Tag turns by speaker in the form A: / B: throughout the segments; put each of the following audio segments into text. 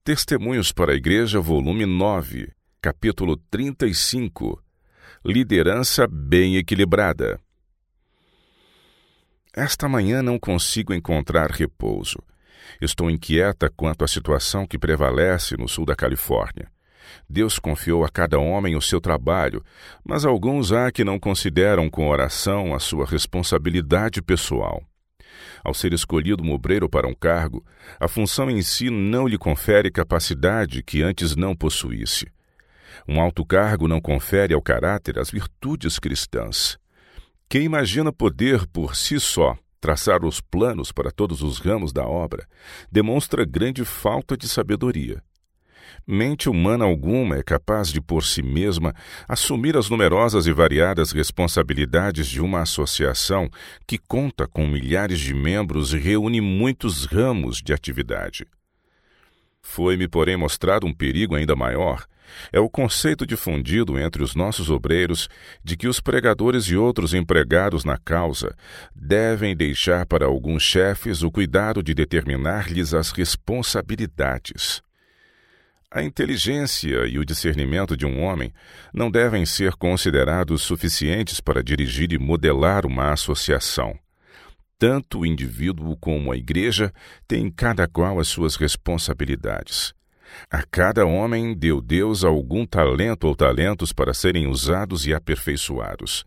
A: Testemunhos para a Igreja, volume 9, capítulo 35. Liderança bem equilibrada. Esta manhã não consigo encontrar repouso. Estou inquieta quanto à situação que prevalece no sul da Califórnia. Deus confiou a cada homem o seu trabalho, mas alguns há que não consideram com oração a sua responsabilidade pessoal. Ao ser escolhido um obreiro para um cargo, a função em si não lhe confere capacidade que antes não possuísse. Um alto cargo não confere ao caráter as virtudes cristãs. Quem imagina poder por si só traçar os planos para todos os ramos da obra, demonstra grande falta de sabedoria. Mente humana alguma é capaz de por si mesma assumir as numerosas e variadas responsabilidades de uma associação que conta com milhares de membros e reúne muitos ramos de atividade. Foi-me, porém, mostrado um perigo ainda maior. É o conceito difundido entre os nossos obreiros de que os pregadores e outros empregados na causa devem deixar para alguns chefes o cuidado de determinar-lhes as responsabilidades. A inteligência e o discernimento de um homem não devem ser considerados suficientes para dirigir e modelar uma associação. Tanto o indivíduo como a igreja têm cada qual as suas responsabilidades. A cada homem deu Deus algum talento ou talentos para serem usados e aperfeiçoados.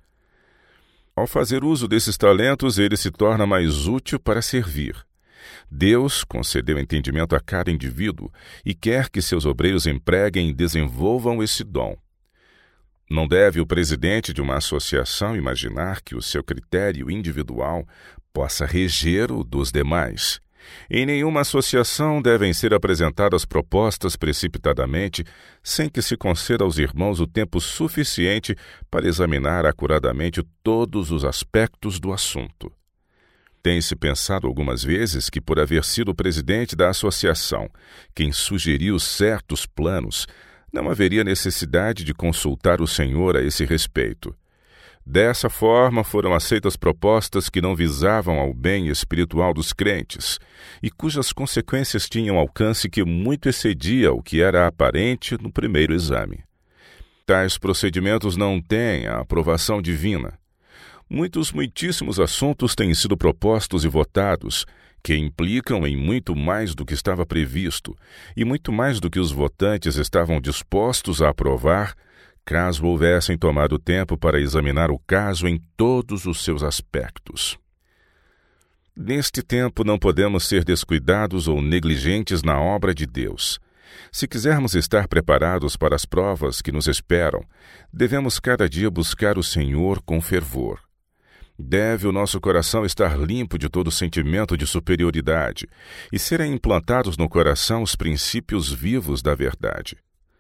A: Ao fazer uso desses talentos, ele se torna mais útil para servir. Deus concedeu entendimento a cada indivíduo e quer que seus obreiros empreguem e desenvolvam esse dom. Não deve o presidente de uma associação imaginar que o seu critério individual possa reger o dos demais. Em nenhuma associação devem ser apresentadas propostas precipitadamente, sem que se conceda aos irmãos o tempo suficiente para examinar acuradamente todos os aspectos do assunto. Tem-se pensado algumas vezes que, por haver sido o presidente da associação quem sugeriu certos planos, não haveria necessidade de consultar o Senhor a esse respeito. Dessa forma, foram aceitas propostas que não visavam ao bem espiritual dos crentes e cujas consequências tinham alcance que muito excedia o que era aparente no primeiro exame. Tais procedimentos não têm a aprovação divina. Muitíssimos assuntos têm sido propostos e votados, que implicam em muito mais do que estava previsto e muito mais do que os votantes estavam dispostos a aprovar, caso houvessem tomado tempo para examinar o caso em todos os seus aspectos. Neste tempo não podemos ser descuidados ou negligentes na obra de Deus. Se quisermos estar preparados para as provas que nos esperam, devemos cada dia buscar o Senhor com fervor. Deve o nosso coração estar limpo de todo sentimento de superioridade e serem implantados no coração os princípios vivos da verdade.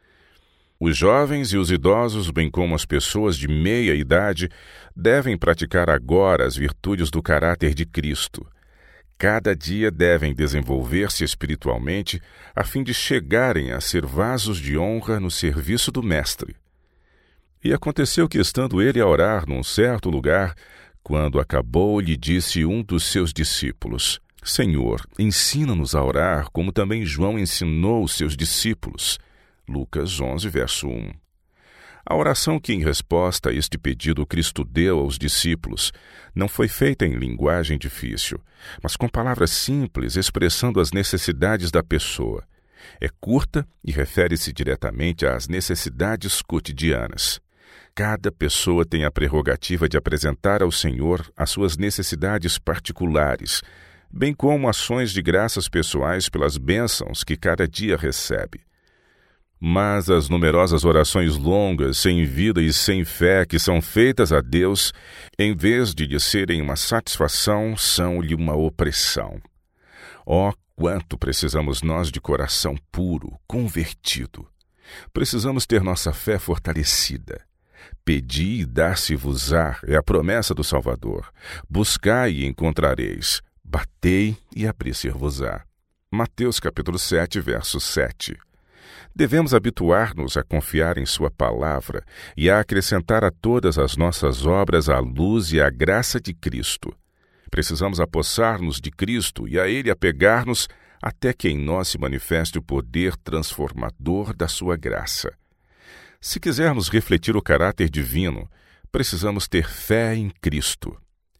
A: Os jovens e os idosos, bem como as pessoas de meia idade, devem praticar agora as virtudes do caráter de Cristo. Cada dia devem desenvolver-se espiritualmente a fim de chegarem a ser vasos de honra no serviço do Mestre. E aconteceu que, estando ele a orar num certo lugar, quando acabou, lhe disse um dos seus discípulos: Senhor, ensina-nos a orar, como também João ensinou os seus discípulos. Lucas 11, verso 1. A oração que, em resposta a este pedido, Cristo deu aos discípulos não foi feita em linguagem difícil, mas com palavras simples, expressando as necessidades da pessoa. É curta e refere-se diretamente às necessidades cotidianas. Cada pessoa tem a prerrogativa de apresentar ao Senhor as suas necessidades particulares, bem como ações de graças pessoais pelas bênçãos que cada dia recebe. Mas as numerosas orações longas, sem vida e sem fé que são feitas a Deus, em vez de lhe serem uma satisfação, são-lhe uma opressão. Oh, quanto precisamos nós de coração puro, convertido! Precisamos ter nossa fé fortalecida. Pedi e dar-se-vos-á é a promessa do Salvador. Buscai e encontrareis. Batei e abrir-se-vos-á. Mateus capítulo 7, verso 7. Devemos habituar-nos a confiar em sua palavra e a acrescentar a todas as nossas obras a luz e a graça de Cristo. Precisamos apossar-nos de Cristo e a Ele apegar-nos até que em nós se manifeste o poder transformador da sua graça. Se quisermos refletir o caráter divino, precisamos ter fé em Cristo.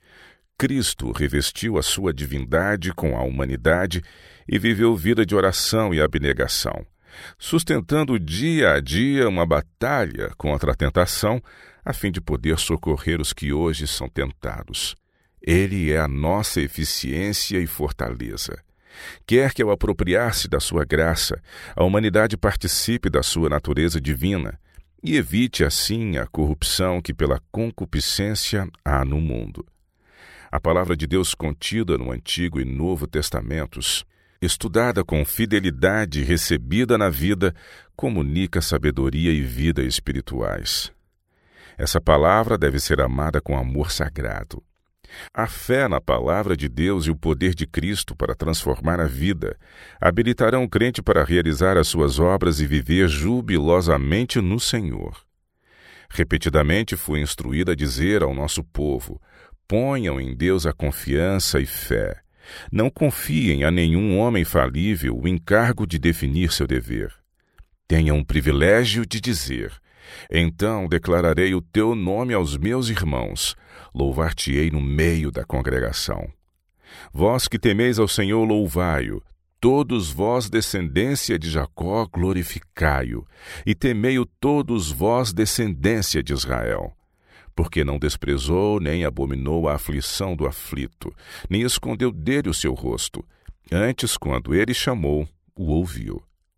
A: Cristo revestiu a sua divindade com a humanidade e viveu vida de oração e abnegação, sustentando dia a dia uma batalha contra a tentação, a fim de poder socorrer os que hoje são tentados. Ele é a nossa eficiência e fortaleza. Quer que ao apropriar-se da sua graça, a humanidade participe da sua natureza divina e evite assim a corrupção que pela concupiscência há no mundo. A palavra de Deus contida no Antigo e Novo Testamentos, estudada com fidelidade e recebida na vida, comunica sabedoria e vida espirituais. Essa palavra deve ser amada com amor sagrado. A fé na palavra de Deus e o poder de Cristo para transformar a vida habilitarão o crente para realizar as suas obras e viver jubilosamente no Senhor. Repetidamente fui instruído a dizer ao nosso povo: ponham em Deus a confiança e fé. Não confiem a nenhum homem falível o encargo de definir seu dever. Tenham o privilégio de dizer: então declararei o teu nome aos meus irmãos, louvar-te-ei no meio da congregação. Vós que temeis ao Senhor, louvai-o. Todos vós, descendência de Jacó, glorificai-o. E temei-o todos vós, descendência de Israel. Porque não desprezou nem abominou a aflição do aflito, nem escondeu dele o seu rosto. Antes, quando ele chamou, o ouviu.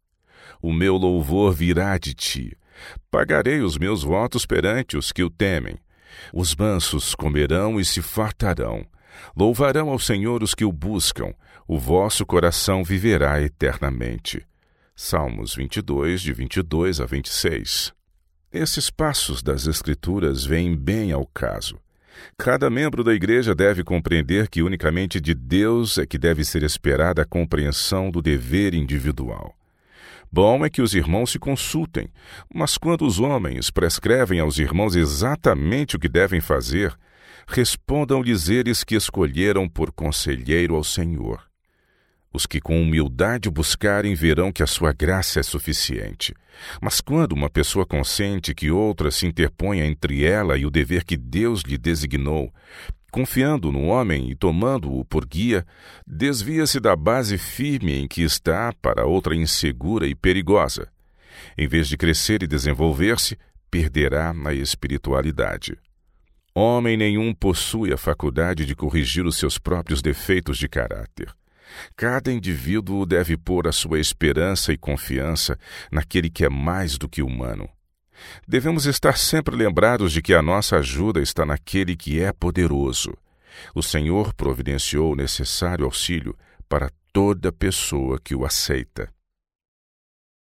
A: O meu louvor virá de ti. Pagarei os meus votos perante os que o temem. Os mansos comerão e se fartarão. Louvarão ao Senhor os que o buscam. O vosso coração viverá eternamente. Salmos 22, de 22 a 26. Esses passos das Escrituras vêm bem ao caso. Cada membro da igreja deve compreender que unicamente de Deus é que deve ser esperada a compreensão do dever individual. Bom é que os irmãos se consultem, mas quando os homens prescrevem aos irmãos exatamente o que devem fazer, respondam-lhes eles que escolheram por conselheiro ao Senhor. Os que com humildade buscarem verão que a sua graça é suficiente. Mas quando uma pessoa consente que outra se interponha entre ela e o dever que Deus lhe designou, confiando no homem e tomando-o por guia, desvia-se da base firme em que está para outra insegura e perigosa. Em vez de crescer e desenvolver-se, perderá a espiritualidade. Homem nenhum possui a faculdade de corrigir os seus próprios defeitos de caráter. Cada indivíduo deve pôr a sua esperança e confiança naquele que é mais do que humano. Devemos estar sempre lembrados de que a nossa ajuda está naquele que é poderoso. O Senhor providenciou o necessário auxílio para toda pessoa que o aceita.